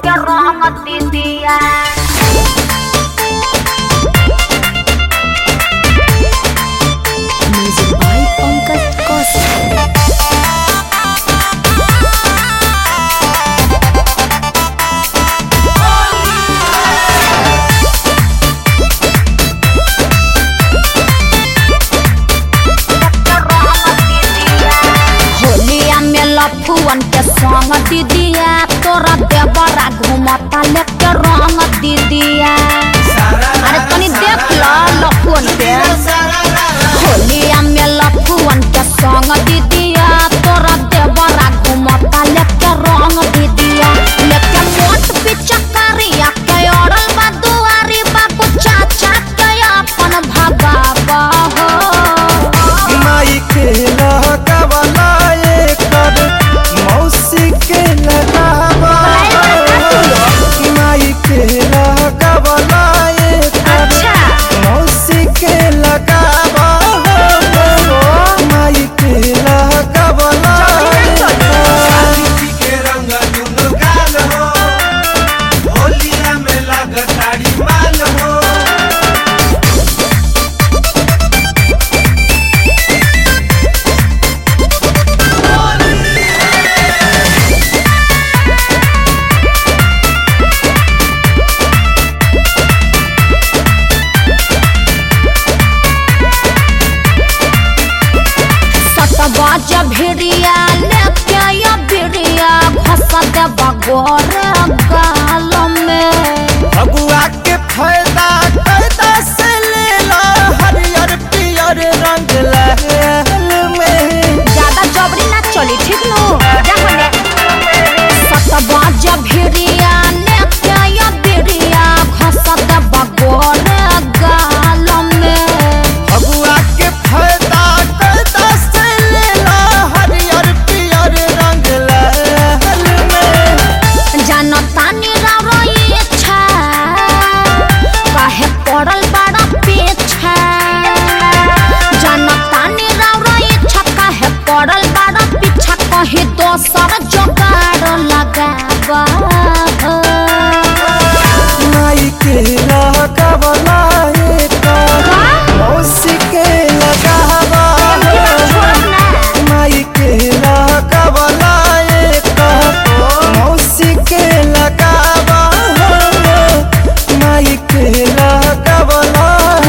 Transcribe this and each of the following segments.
लेके रंग दीदिया Music by Pankaj Kaushik. लफुअन के संग दीदिया तोरा देवरा घुमता लेके रंग दीदिया अरे तनी देख लो लफुअन के होलिया में लफुअन के संग दीदिया तोरा देवरा घुमता लेके रंग दीदिया लेके मोट पिचकारिया के औरल बा दुआरी बाबू चाचा के अपन भगावा हो माई के लगावला मौसी के लगावा माई के लगावला अच्छा मौसी के लगावा माई के लगावला के रंग दुनु गाल हो होलिया में लगताड़ी माल हो बाज भिड़िया लेके या बिड़िया घस दे बगोर गाल में भगुआ के फायदा कैदा से लेला हरियर पियर रंग लहल में ज्यादा जबरी ना चली ठीक नो सत बाज भिड़िया लेके या बिड़िया घस दे बगोर गाल में भगुआ के फायदा कैदा से लेला हरियर पियर रंग लहल में जनता निरारो इच्छा काहे पड़ल बड़ा पीछा जनता निरारो इच्छा काहे पड़ल बड़ा पीछा कहीं दोसर जोगाड़ लगावा माई के लगावला मौसी के लगावा माई के लगावला मौसी के लगावा माई के लगावला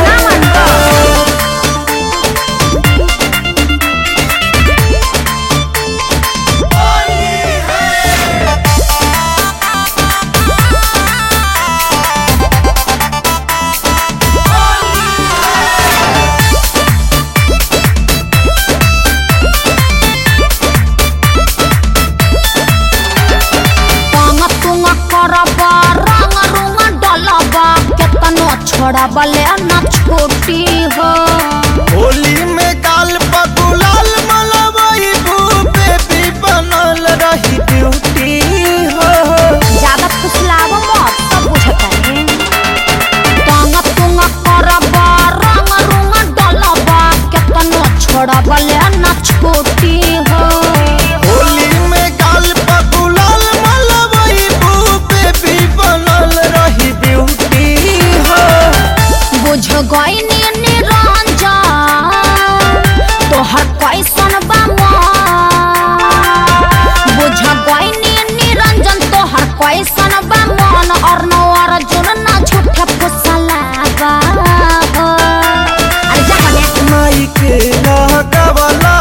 छोड़ा बले न छोटी हो होली में गाल पर गुलाल मलबई बेबी बनल रही ब्यूटी हो ज्यादा फुसलाव मत सब बुझता है तंग तुंग करबा रंग रुंग डलबा केतनो छोड़ा बले न छोटी हो होली में गाल पर गुलाल मलबई बेबी बनल रही ब्यूटी हो बुझ गईनी निरंजन तोहर कैसन बा मन बुझ गईनी निरंजन तोहर कैसन बा मन और नो अर्जुन न झूठे फुसलावा अरे जा बने माई के लगावला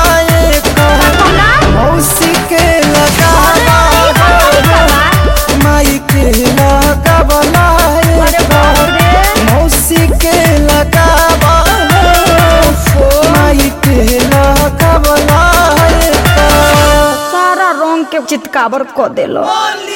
मौसी के लगावा माई के लगावला मौसी के लगावा माई के लगावला सारा रंग के चितकाबर को देलो।